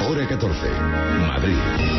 Hora 14, Madrid.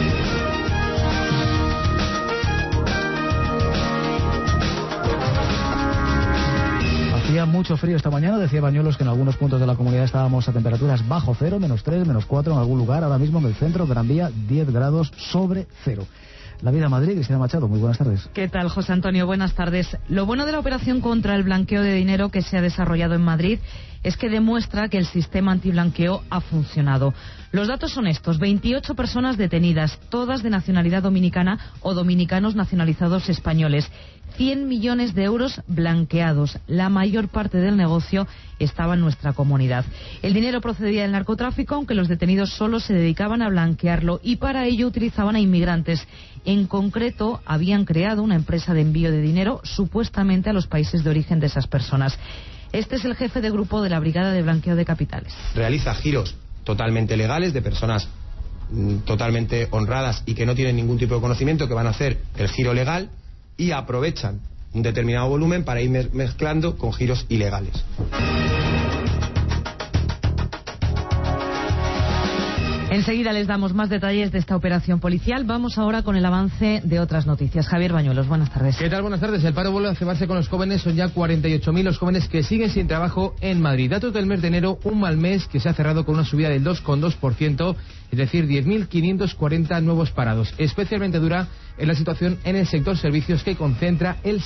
Hacía mucho frío esta mañana, decía Bañuelos que en algunos puntos de la comunidad estábamos a temperaturas bajo cero, -3, -4 en algún lugar. Ahora mismo en el centro, Gran Vía, 10 grados sobre cero. La Vida Madrid, Cristina Machado, muy buenas tardes. ¿Qué tal, José Antonio? Buenas tardes. Lo bueno de la operación contra el blanqueo de dinero que se ha desarrollado en Madrid es que demuestra que el sistema antiblanqueo ha funcionado. Los datos son estos: 28 personas detenidas, todas de nacionalidad dominicana o dominicanos nacionalizados españoles. 100 millones de euros blanqueados. La mayor parte del negocio estaba en nuestra comunidad. El dinero procedía del narcotráfico, aunque los detenidos solo se dedicaban a blanquearlo y para ello utilizaban a inmigrantes. En concreto, habían creado una empresa de envío de dinero supuestamente a los países de origen de esas personas. Este es el jefe de grupo de la Brigada de Blanqueo de Capitales. Realiza giros totalmente legales de personas totalmente honradas y que no tienen ningún tipo de conocimiento, que van a hacer el giro legal y aprovechan un determinado volumen para ir mezclando con giros ilegales. Enseguida les damos más detalles de esta operación policial. Vamos ahora con el avance de otras noticias. Javier Bañuelos, buenas tardes. ¿Qué tal? Buenas tardes. El paro vuelve a cebarse con los jóvenes. Son ya 48.000 los jóvenes que siguen sin trabajo en Madrid. Datos del mes de enero, un mal mes que se ha cerrado con una subida del 2,2%, es decir, 10.540 nuevos parados. Especialmente dura en la situación en el sector servicios, que concentra el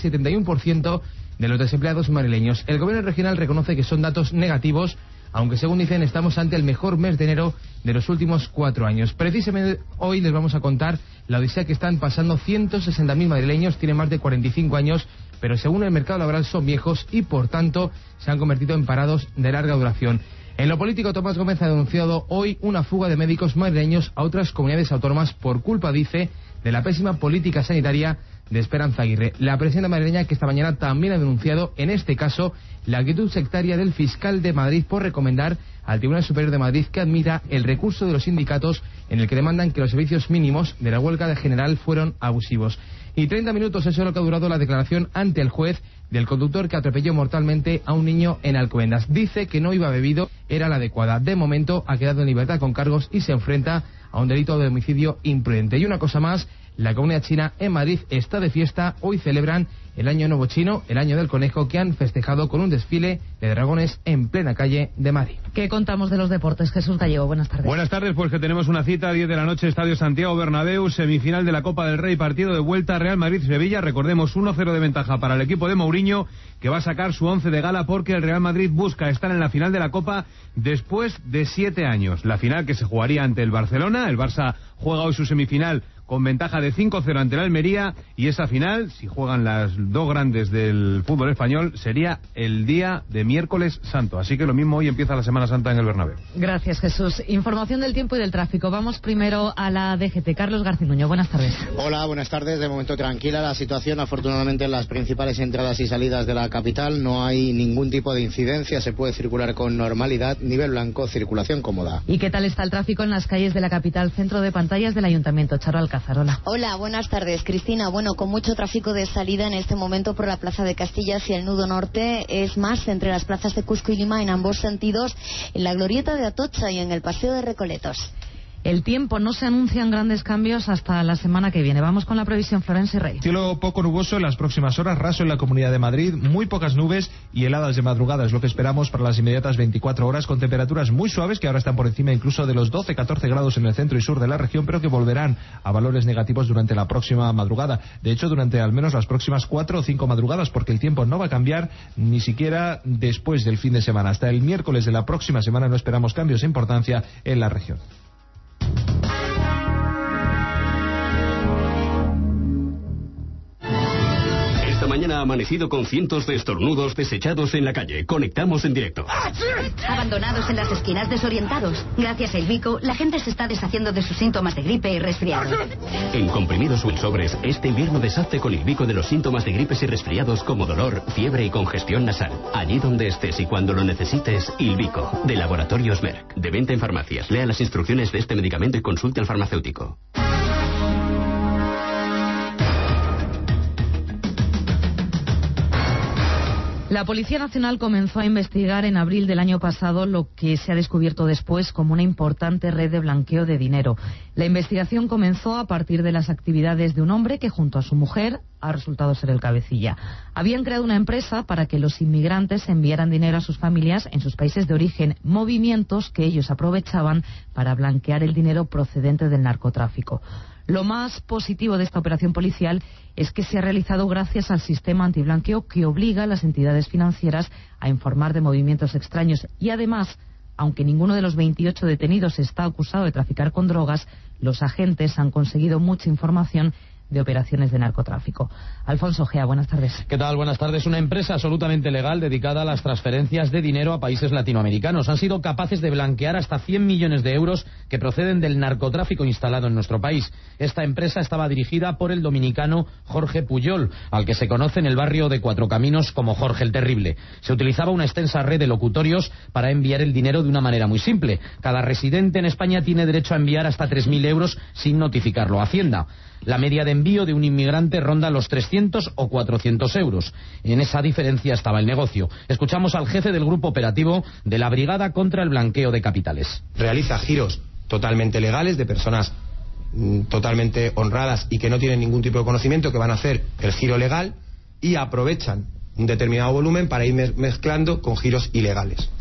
71% de los desempleados madrileños. El gobierno regional reconoce que son datos negativos, aunque según dicen estamos ante el mejor mes de enero de los últimos 4 años. Precisamente hoy les vamos a contar la odisea que están pasando 160.000 madrileños, tienen más de 45 años, pero según el mercado laboral son viejos y por tanto se han convertido en parados de larga duración. En lo político, Tomás Gómez ha denunciado hoy una fuga de médicos madrileños a otras comunidades autónomas por culpa, dice, de la pésima política sanitaria de Esperanza Aguirre. La presidenta madrileña, que esta mañana también ha denunciado, en este caso, la actitud sectaria del fiscal de Madrid por recomendar al Tribunal Superior de Madrid que admita el recurso de los sindicatos en el que demandan que los servicios mínimos de la huelga general fueron abusivos. Y 30 minutos es lo que ha durado la declaración ante el juez del conductor que atropelló mortalmente a un niño en Alcobendas. Dice que no iba bebido, era la adecuada. De momento ha quedado en libertad con cargos y se enfrenta a un delito de homicidio imprudente. Y una cosa más, la comunidad china en Madrid está de fiesta. Hoy celebran el Año Nuevo Chino, el Año del Conejo, que han festejado con un desfile de dragones en plena calle de Madrid. ¿Qué contamos de los deportes? Jesús Gallego, buenas tardes. Buenas tardes, pues que tenemos una cita a 10 de la noche, Estadio Santiago Bernabéu, semifinal de la Copa del Rey, partido de vuelta, Real Madrid-Sevilla. Recordemos, 1-0 de ventaja para el equipo de Mourinho, que va a sacar su 11 de gala porque el Real Madrid busca estar en la final de la Copa después de 7 años. La final que se jugaría ante el Barcelona. El Barça juega hoy su semifinal con ventaja de 5-0 ante el Almería, y esa final, si juegan las dos grandes del fútbol español, sería el día de miércoles santo. Así que lo mismo, hoy empieza la Semana Santa en el Bernabéu. Gracias, Jesús. Información del tiempo y del tráfico. Vamos primero a la DGT. Carlos Garcinuño, buenas tardes. Hola, buenas tardes. De momento tranquila la situación, afortunadamente, en las principales entradas y salidas de la capital. No hay ningún tipo de incidencia, se puede circular con normalidad. Nivel blanco, circulación cómoda. ¿Y qué tal está el tráfico en las calles de la capital? Centro de pantallas del Ayuntamiento. Charo Alcázar. Hola, buenas tardes, Cristina. Bueno, con mucho tráfico de salida en este momento por la Plaza de Castilla hacia el nudo norte. Es más, entre las plazas de Cusco y Lima en ambos sentidos, en la glorieta de Atocha y en el Paseo de Recoletos. El tiempo, no se anuncian grandes cambios hasta la semana que viene. Vamos con la previsión, Florencio y Rey. Cielo poco nuboso en las próximas horas, raso en la Comunidad de Madrid, muy pocas nubes y heladas de madrugada es lo que esperamos para las inmediatas 24 horas, con temperaturas muy suaves que ahora están por encima incluso de los 12-14 grados en el centro y sur de la región, pero que volverán a valores negativos durante la próxima madrugada. De hecho, durante al menos las próximas 4 o 5 madrugadas, porque el tiempo no va a cambiar ni siquiera después del fin de semana. Hasta el miércoles de la próxima semana no esperamos cambios de importancia en la región. Esta mañana ha amanecido con cientos de estornudos desechados en la calle. Conectamos en directo. Abandonados en las esquinas, desorientados. Gracias a Ilvico, la gente se está deshaciendo de sus síntomas de gripe y resfriado. En comprimidos o en sobres, este invierno deshazte con Ilvico de los síntomas de gripes y resfriados como dolor, fiebre y congestión nasal. Allí donde estés y cuando lo necesites, Ilvico, de Laboratorios Merck. De venta en farmacias. Lea las instrucciones de este medicamento y consulte al farmacéutico. La Policía Nacional comenzó a investigar en abril del año pasado lo que se ha descubierto después como una importante red de blanqueo de dinero. La investigación comenzó a partir de las actividades de un hombre que junto a su mujer ha resultado ser el cabecilla. Habían creado una empresa para que los inmigrantes enviaran dinero a sus familias en sus países de origen, movimientos que ellos aprovechaban para blanquear el dinero procedente del narcotráfico. Lo más positivo de esta operación policial es que se ha realizado gracias al sistema antiblanqueo que obliga a las entidades financieras a informar de movimientos extraños y además, aunque ninguno de los 28 detenidos está acusado de traficar con drogas, los agentes han conseguido mucha información de operaciones de narcotráfico. Alfonso Gea, buenas tardes. ¿Qué tal? Buenas tardes. Una empresa absolutamente legal dedicada a las transferencias de dinero a países latinoamericanos. Han sido capaces de blanquear hasta 100 millones de euros que proceden del narcotráfico instalado en nuestro país. Esta empresa estaba dirigida por el dominicano Jorge Puyol, al que se conoce en el barrio de Cuatro Caminos como Jorge el Terrible. Se utilizaba una extensa red de locutorios para enviar el dinero de una manera muy simple. Cada residente en España tiene derecho a enviar hasta 3.000 euros sin notificarlo a Hacienda. La media de envío de un inmigrante ronda los 300 o 400 euros. En esa diferencia estaba el negocio. Escuchamos al jefe del grupo operativo de la Brigada contra el Blanqueo de Capitales. Realiza giros totalmente legales de personas totalmente honradas y que no tienen ningún tipo de conocimiento, que van a hacer el giro legal y aprovechan un determinado volumen para ir mezclando con giros ilegales.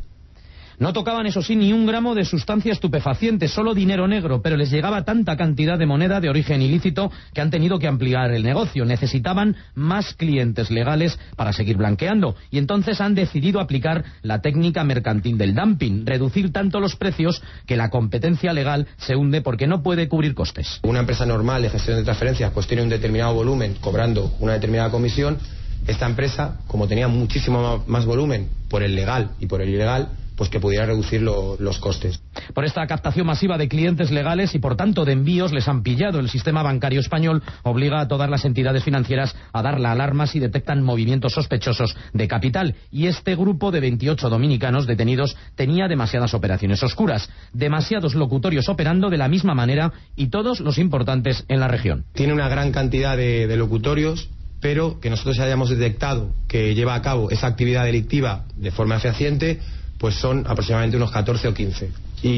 No tocaban, eso sí, ni un gramo de sustancia estupefaciente, solo dinero negro, pero les llegaba tanta cantidad de moneda de origen ilícito que han tenido que ampliar el negocio. Necesitaban más clientes legales para seguir blanqueando y entonces han decidido aplicar la técnica mercantil del dumping, reducir tanto los precios que la competencia legal se hunde porque no puede cubrir costes. Una empresa normal de gestión de transferencias pues tiene un determinado volumen cobrando una determinada comisión. Esta empresa, como tenía muchísimo más volumen por el legal y por el ilegal, pues que pudiera reducir los costes. Por esta captación masiva de clientes legales y por tanto de envíos les han pillado. El sistema bancario español obliga a todas las entidades financieras a dar la alarma si detectan movimientos sospechosos de capital. Y este grupo de 28 dominicanos detenidos tenía demasiadas operaciones oscuras, demasiados locutorios operando de la misma manera y todos los importantes en la región. Tiene una gran cantidad de locutorios, pero que nosotros hayamos detectado que lleva a cabo esa actividad delictiva de forma fehaciente, pues son aproximadamente unos 14 o 15.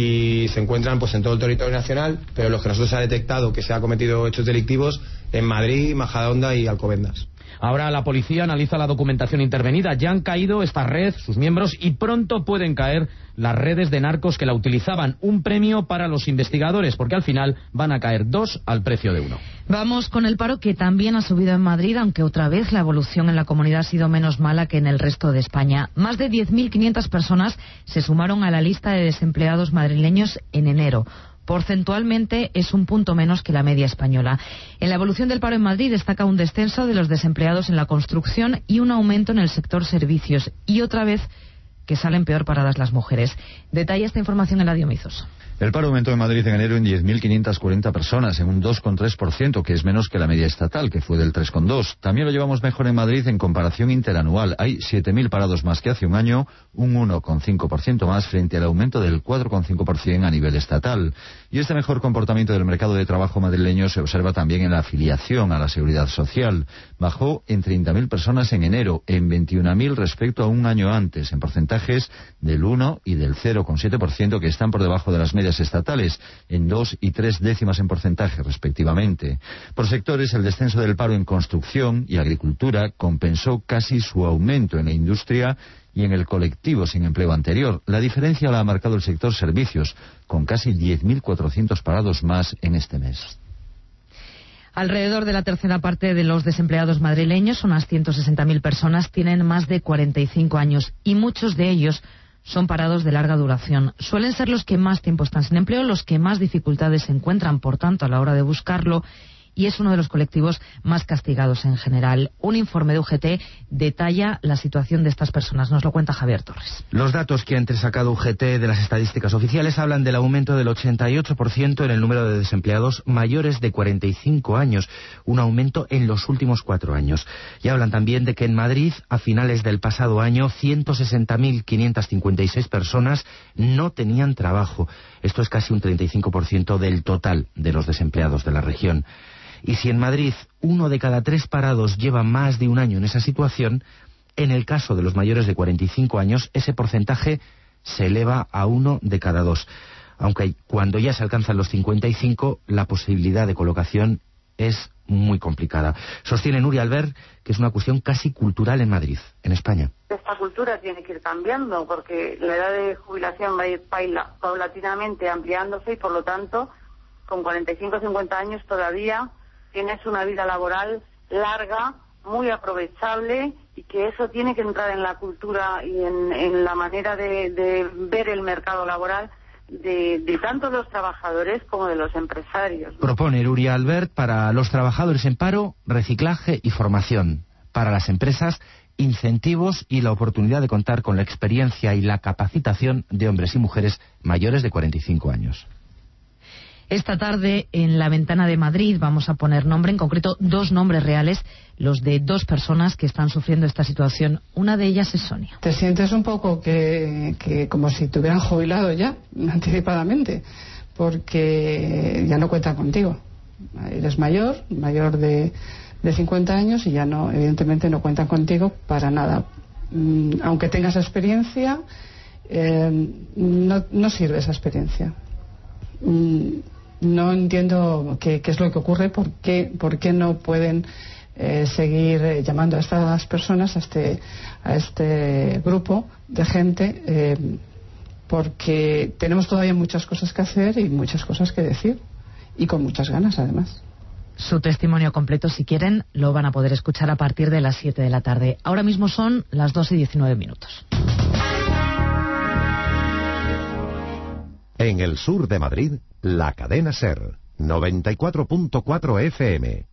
Y se encuentran pues en todo el territorio nacional, pero los que nosotros se ha detectado que se ha cometido hechos delictivos en Madrid, Majadahonda y Alcobendas. Ahora la policía analiza la documentación intervenida. Ya han caído esta red, sus miembros, y pronto pueden caer las redes de narcos que la utilizaban. Un premio para los investigadores, porque al final van a caer 2 al precio de 1. Vamos con el paro, que también ha subido en Madrid, aunque otra vez la evolución en la comunidad ha sido menos mala que en el resto de España. Más de 10.500 personas se sumaron a la lista de desempleados madrileños en enero. Porcentualmente es un punto menos que la media española. En la evolución del paro en Madrid destaca un descenso de los desempleados en la construcción y un aumento en el sector servicios. Y otra vez que salen peor paradas las mujeres. Detalla esta información Eladio Mizos. El paro aumentó en Madrid en enero en 10.540 personas, en un 2,3%, que es menos que la media estatal, que fue del 3,2%. También lo llevamos mejor en Madrid en comparación interanual. Hay 7.000 parados más que hace un año, un 1,5% más frente al aumento del 4,5% a nivel estatal. Y este mejor comportamiento del mercado de trabajo madrileño se observa también en la afiliación a la Seguridad Social. Bajó en 30.000 personas en enero, en 21.000 respecto a un año antes, en porcentajes del 1 y del 0,7%, que están por debajo de las medias estatales, en 2 y 3 décimas en porcentaje respectivamente. Por sectores, el descenso del paro en construcción y agricultura compensó casi su aumento en la industria y en el colectivo sin empleo anterior. La diferencia la ha marcado el sector servicios, con casi 10.400 parados más en este mes. Alrededor de la tercera parte de los desempleados madrileños, unas 160.000 personas, tienen más de 45 años y muchos de ellos son parados de larga duración. Suelen ser los que más tiempo están sin empleo, los que más dificultades se encuentran, por tanto, a la hora de buscarlo, y es uno de los colectivos más castigados en general. Un informe de UGT detalla la situación de estas personas. Nos lo cuenta Javier Torres. Los datos que ha entresacado UGT de las estadísticas oficiales hablan del aumento del 88% en el número de desempleados mayores de 45 años, un aumento en los últimos 4 años. Y hablan también de que en Madrid, a finales del pasado año, 160.556 personas no tenían trabajo. Esto es casi un 35% del total de los desempleados de la región. Y si en Madrid 1 de cada 3 parados lleva más de un año en esa situación, En el caso de los mayores de 45 años, ese porcentaje se eleva a 1 de cada 2. Aunque cuando ya se alcanzan los 55, la posibilidad de colocación es muy complicada. Sostiene Nuria Albert que es una cuestión casi cultural en Madrid, en España. Esta cultura tiene que ir cambiando porque la edad de jubilación va a ir paulatinamente ampliándose y por lo tanto con 45 o 50 años todavía tienes una vida laboral larga, muy aprovechable y que eso tiene que entrar en la cultura y en la manera de ver el mercado laboral de tanto de los trabajadores como de los empresarios. Propone Nuria Albert para los trabajadores en paro, reciclaje y formación. Para las empresas, incentivos y la oportunidad de contar con la experiencia y la capacitación de hombres y mujeres mayores de 45 años. Esta tarde, en la Ventana de Madrid, vamos a poner nombre, en concreto 2 nombres reales, los de 2 personas que están sufriendo esta situación. Una de ellas es Sonia. Te sientes un poco que como si te hubieran jubilado ya, anticipadamente, porque ya no cuentan contigo. Eres mayor de 50 años y ya no, evidentemente no cuentan contigo para nada. Aunque tengas experiencia, no sirve esa experiencia. No entiendo qué es lo que ocurre, por qué no pueden seguir llamando a estas personas, a este grupo de gente, porque tenemos todavía muchas cosas que hacer y muchas cosas que decir, y con muchas ganas además. Su testimonio completo, si quieren, lo van a poder escuchar a partir de las 7 de la tarde. Ahora mismo son las 2:19. En el sur de Madrid, la cadena SER, 94.4 FM.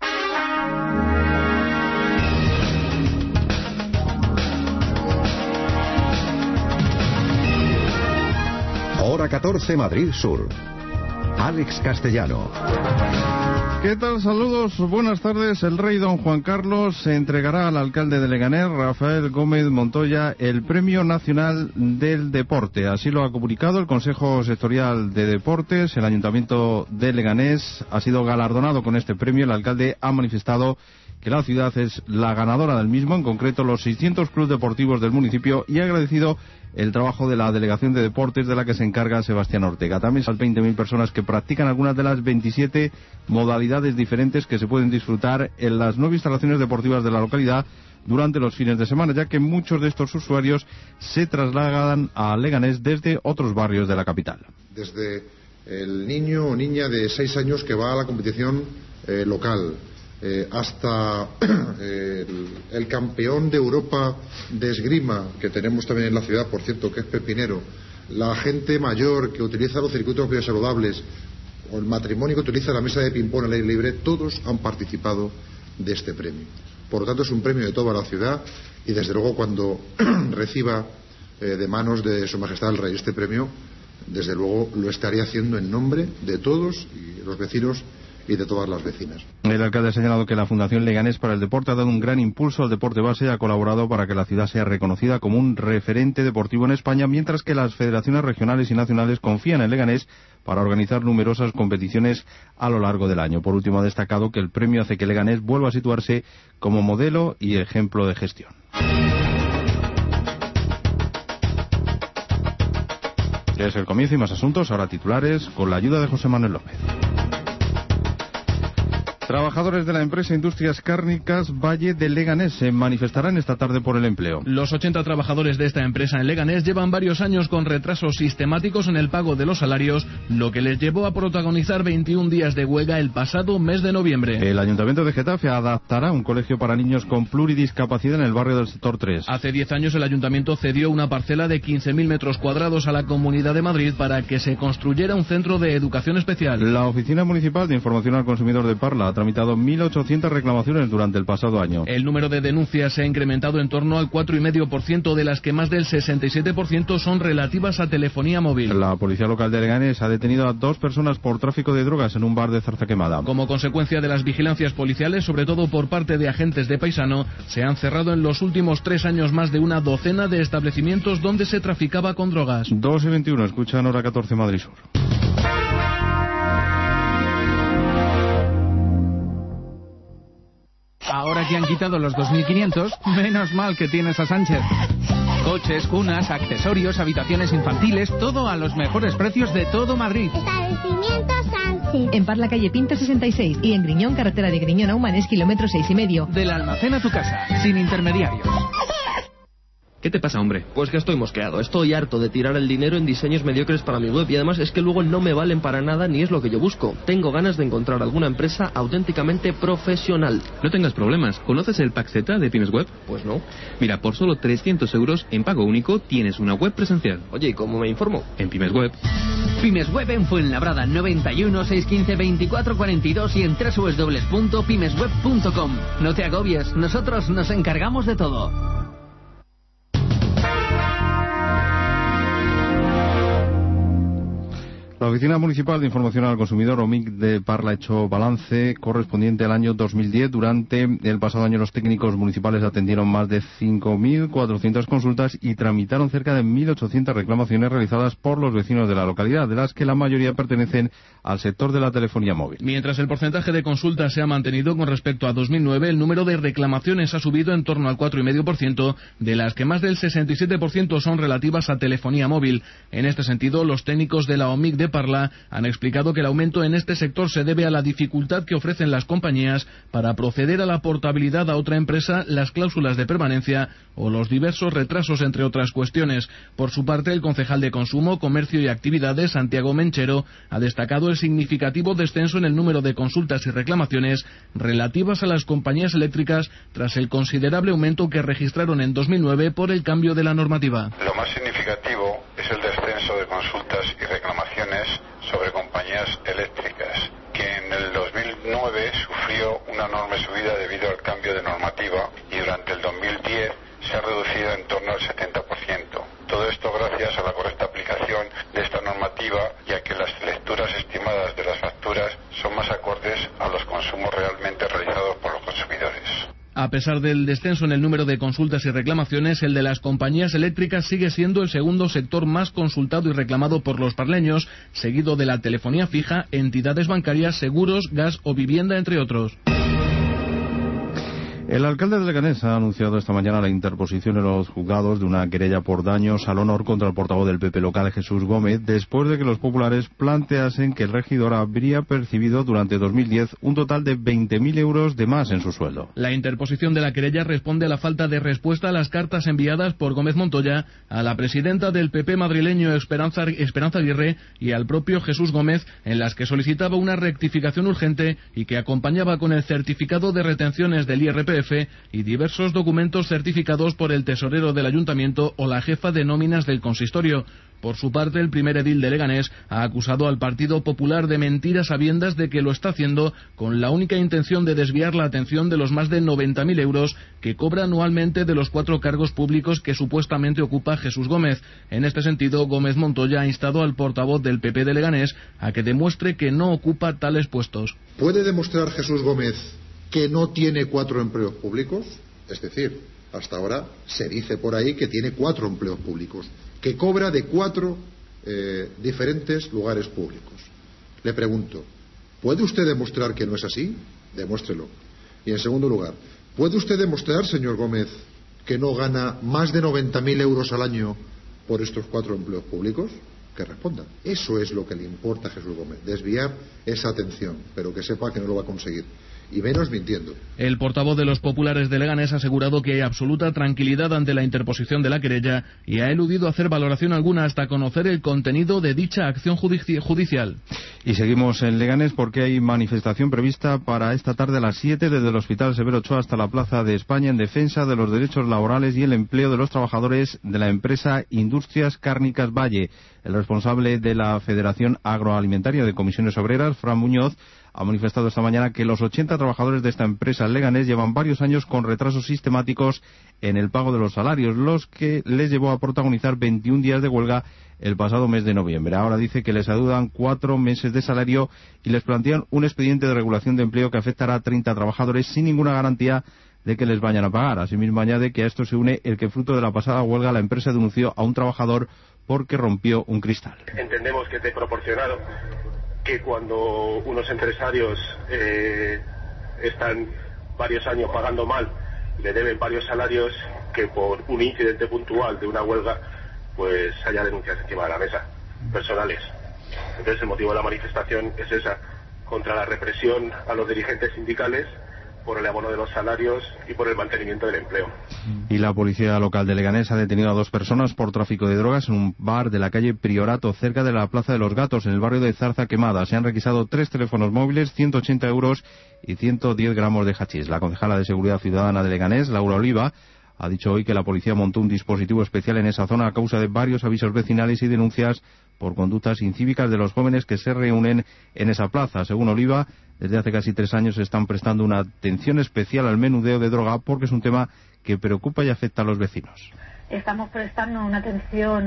Hora 14, Madrid Sur. Alex Castellano. ¿Qué tal? Saludos, buenas tardes. El rey don Juan Carlos se entregará al alcalde de Leganés, Rafael Gómez Montoya, el Premio Nacional del Deporte. Así lo ha comunicado el Consejo Sectorial de Deportes. El Ayuntamiento de Leganés ha sido galardonado con este premio. El alcalde ha manifestado que la ciudad es la ganadora del mismo, en concreto los 600 clubes deportivos del municipio, y ha agradecido el trabajo de la Delegación de Deportes de la que se encarga Sebastián Ortega. También son 20.000 personas que practican algunas de las 27 modalidades diferentes que se pueden disfrutar en las 9 instalaciones deportivas de la localidad durante los fines de semana, ya que muchos de estos usuarios se trasladan a Leganés desde otros barrios de la capital. Desde el niño o niña de 6 años que va a la competición local, hasta el campeón de Europa de esgrima que tenemos también en la ciudad, por cierto, que es pepinero, la gente mayor que utiliza los circuitos biosaludables o el matrimonio que utiliza la mesa de ping-pong al aire libre, todos han participado de este premio. Por lo tanto, es un premio de toda la ciudad y desde luego cuando reciba de manos de Su Majestad el Rey este premio, desde luego lo estaría haciendo en nombre de todos y los vecinos y de todas las vecinas. El alcalde ha señalado que la Fundación Leganés para el Deporte ha dado un gran impulso al deporte base y ha colaborado para que la ciudad sea reconocida como un referente deportivo en España, mientras que las federaciones regionales y nacionales confían en Leganés para organizar numerosas competiciones a lo largo del año. Por último, ha destacado que el premio hace que Leganés vuelva a situarse como modelo y ejemplo de gestión. Ya es el comienzo y más asuntos, ahora titulares, con la ayuda de José Manuel López. Trabajadores de la empresa Industrias Cárnicas Valle de Leganés se manifestarán esta tarde por el empleo. Los 80 trabajadores de esta empresa en Leganés llevan varios años con retrasos sistemáticos en el pago de los salarios, lo que les llevó a protagonizar 21 días de huelga el pasado mes de noviembre. El Ayuntamiento de Getafe adaptará un colegio para niños con pluridiscapacidad en el barrio del sector 3. Hace 10 años el Ayuntamiento cedió una parcela de 15.000 metros cuadrados a la Comunidad de Madrid para que se construyera un centro de educación especial. La Oficina Municipal de Información al Consumidor de Parla ha tramitado 1.800 reclamaciones durante el pasado año. El número de denuncias se ha incrementado en torno al 4,5%, de las que más del 67% son relativas a telefonía móvil. La policía local de Leganés ha detenido a 2 personas por tráfico de drogas en un bar de Zarzaquemada. Como consecuencia de las vigilancias policiales, sobre todo por parte de agentes de Paisano, se han cerrado en los últimos 3 años más de una docena de establecimientos donde se traficaba con drogas. 2:21, escuchan Hora 14 Madrid Sur. Ahora que han quitado los 2.500, menos mal que tienes a Sánchez. Coches, cunas, accesorios, habitaciones infantiles, todo a los mejores precios de todo Madrid. Establecimiento Sánchez. En Parla, calle Pinto 66 y en Griñón, carretera de Griñón a Humanes, kilómetro 6,5. Del almacén a tu casa, sin intermediarios. ¿Qué te pasa, hombre? Pues que estoy mosqueado. Estoy harto de tirar el dinero en diseños mediocres para mi web y además es que luego no me valen para nada ni es lo que yo busco. Tengo ganas de encontrar alguna empresa auténticamente profesional. No tengas problemas. ¿Conoces el Pack Z de Pymes Web? Pues no. Mira, por solo 300 euros en pago único tienes una web presencial. Oye, ¿y cómo me informo? En Pymes Web. Pymes Web en Fuenlabrada, 91 615 24 42 y en www.pymesweb.com. No te agobies, nosotros nos encargamos de todo. La Oficina Municipal de Información al Consumidor, OMIC, de Parla, ha hecho balance correspondiente al año 2010. Durante el pasado año los técnicos municipales atendieron más de 5.400 consultas y tramitaron cerca de 1.800 reclamaciones realizadas por los vecinos de la localidad, de las que la mayoría pertenecen al sector de la telefonía móvil. Mientras el porcentaje de consultas se ha mantenido con respecto a 2009, el número de reclamaciones ha subido en torno al 4,5%, de las que más del 67% son relativas a telefonía móvil. En este sentido, los técnicos de la OMIC de Parla han explicado que el aumento en este sector se debe a la dificultad que ofrecen las compañías para proceder a la portabilidad a otra empresa, las cláusulas de permanencia o los diversos retrasos, entre otras cuestiones. Por su parte, el concejal de Consumo, Comercio y Actividades, Santiago Menchero, ha destacado el significativo descenso en el número de consultas y reclamaciones relativas a las compañías eléctricas tras el considerable aumento que registraron en 2009 por el cambio de la normativa. Lo más significativo es el descenso de consultas y reclamaciones sobre compañías eléctricas, que en el 2009 sufrió una enorme subida debido al cambio de normativa y durante el 2010 se ha reducido en torno al 70%. Todo esto gracias a la correcta aplicación de esta normativa y a que las lecturas estimadas de las facturas son más acordes a los consumos realmente realizados por los consumidores. A pesar del descenso en el número de consultas y reclamaciones, el de las compañías eléctricas sigue siendo el segundo sector más consultado y reclamado por los parleños, seguido de la telefonía fija, entidades bancarias, seguros, gas o vivienda, entre otros. El alcalde de Leganés ha anunciado esta mañana la interposición en los juzgados de una querella por daños al honor contra el portavoz del PP local, Jesús Gómez, después de que los populares planteasen que el regidor habría percibido durante 2010 un total de 20.000 euros de más en su sueldo. La interposición de la querella responde a la falta de respuesta a las cartas enviadas por Gómez Montoya a la presidenta del PP madrileño Esperanza Aguirre y al propio Jesús Gómez, en las que solicitaba una rectificación urgente y que acompañaba con el certificado de retenciones del IRPF y diversos documentos certificados por el tesorero del ayuntamiento o la jefa de nóminas del consistorio. Por su parte, el primer edil de Leganés ha acusado al Partido Popular de mentir a sabiendas de que lo está haciendo con la única intención de desviar la atención de los más de 90.000 euros que cobra anualmente de los 4 cargos públicos que supuestamente ocupa Jesús Gómez. En este sentido, Gómez Montoya ha instado al portavoz del PP de Leganés a que demuestre que no ocupa tales puestos. ¿Puede demostrar Jesús Gómez que no tiene 4 empleos públicos? Es decir, hasta ahora se dice por ahí que tiene 4 empleos públicos, que cobra de 4 diferentes lugares públicos. Le pregunto, ¿puede usted demostrar que no es así? Demuéstrelo. Y en segundo lugar, ¿puede usted demostrar, señor Gómez, que no gana más de 90.000 euros al año por estos 4 empleos públicos? Que responda. Eso es lo que le importa a Jesús Gómez, desviar esa atención, pero que sepa que no lo va a conseguir. Y menos mintiendo. El portavoz de los populares de Leganés ha asegurado que hay absoluta tranquilidad ante la interposición de la querella y ha eludido hacer valoración alguna hasta conocer el contenido de dicha acción judicial. Y seguimos en Leganés porque hay manifestación prevista para esta tarde a las 7 desde el Hospital Severo Ochoa hasta la Plaza de España en defensa de los derechos laborales y el empleo de los trabajadores de la empresa Industrias Cárnicas Valle. El responsable de la Federación Agroalimentaria de Comisiones Obreras, Fran Muñoz, ha manifestado esta mañana que los 80 trabajadores de esta empresa leganés llevan varios años con retrasos sistemáticos en el pago de los salarios, los que les llevó a protagonizar 21 días de huelga el pasado mes de noviembre. Ahora dice que les adeudan 4 meses de salario y les plantean un expediente de regulación de empleo que afectará a 30 trabajadores sin ninguna garantía de que les vayan a pagar. Asimismo añade que a esto se une el que fruto de la pasada huelga la empresa denunció a un trabajador porque rompió un cristal. Entendemos que te he proporcionado que cuando unos empresarios están varios años pagando mal, le deben varios salarios, que por un incidente puntual de una huelga pues haya denuncias encima de la mesa, personales. Entonces el motivo de la manifestación es esa, contra la represión a los dirigentes sindicales por el abono de los salarios y por el mantenimiento del empleo. Y la policía local de Leganés ha detenido a 2 personas por tráfico de drogas en un bar de la calle Priorato, cerca de la Plaza de los Gatos, en el barrio de Zarza Quemada. Se han requisado 3 teléfonos móviles, 180 euros y 110 gramos de hachís. La concejala de Seguridad Ciudadana de Leganés, Laura Oliva, ha dicho hoy que la policía montó un dispositivo especial en esa zona a causa de varios avisos vecinales y denuncias por conductas incívicas de los jóvenes que se reúnen en esa plaza. Según Oliva, desde hace casi 3 años se están prestando una atención especial al menudeo de droga porque es un tema que preocupa y afecta a los vecinos. Estamos prestando una atención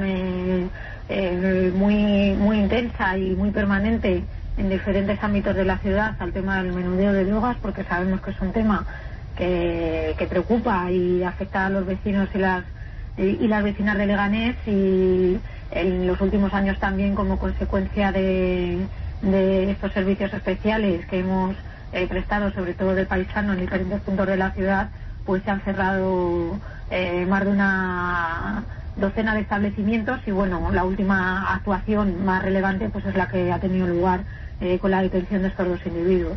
muy intensa y muy permanente en diferentes ámbitos de la ciudad al tema del menudeo de drogas, porque sabemos que es un tema que preocupa y afecta a los vecinos y las vecinas de Leganés, y en los últimos años también, como consecuencia de estos servicios especiales que hemos prestado, sobre todo de paisano, en diferentes puntos de la ciudad, pues se han cerrado más de una docena de establecimientos, y bueno, la última actuación más relevante pues es la que ha tenido lugar con la detención de estos 2 individuos.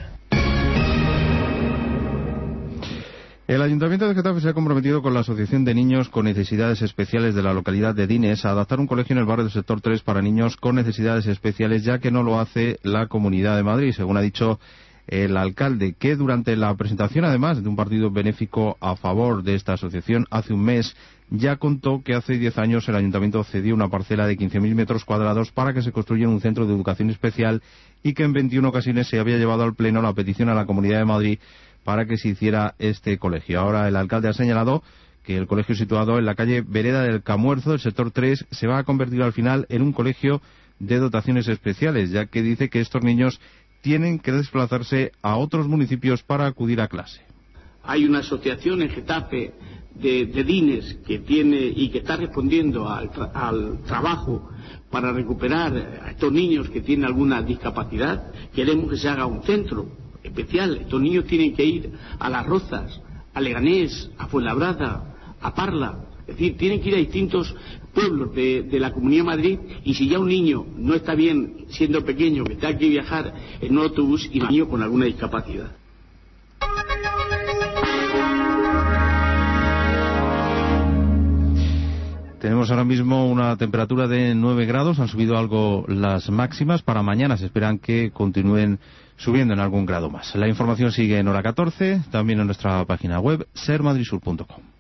El Ayuntamiento de Getafe se ha comprometido con la Asociación de Niños con Necesidades Especiales de la localidad de Dines a adaptar un colegio en el barrio del sector 3 para niños con necesidades especiales, ya que no lo hace la Comunidad de Madrid, según ha dicho el alcalde, que durante la presentación, además de un partido benéfico a favor de esta asociación, hace un mes ya contó que hace 10 años el Ayuntamiento cedió una parcela de 15.000 metros cuadrados para que se construyera un centro de educación especial, y que en 21 ocasiones se había llevado al Pleno la petición a la Comunidad de Madrid para que se hiciera este colegio. Ahora el alcalde ha señalado que el colegio situado en la calle Vereda del Camuerzo, del sector 3, se va a convertir al final en un colegio de dotaciones especiales, ya que dice que estos niños tienen que desplazarse a otros municipios para acudir a clase. Hay una asociación en Getafe de Dines que tiene y que está respondiendo al trabajo para recuperar a estos niños que tienen alguna discapacidad. Queremos que se haga un centro especial. Estos niños tienen que ir a Las Rozas, a Leganés, a Fuenlabrada, a Parla. Es decir, tienen que ir a distintos pueblos de la Comunidad de Madrid, y si ya un niño no está bien siendo pequeño, que tenga que viajar en un autobús, y un niño con alguna discapacidad. Tenemos ahora mismo una temperatura de 9 grados, han subido algo las máximas. Para mañana se esperan que continúen subiendo en algún grado más. La información sigue en hora 14, también en nuestra página web sermadridsur.com.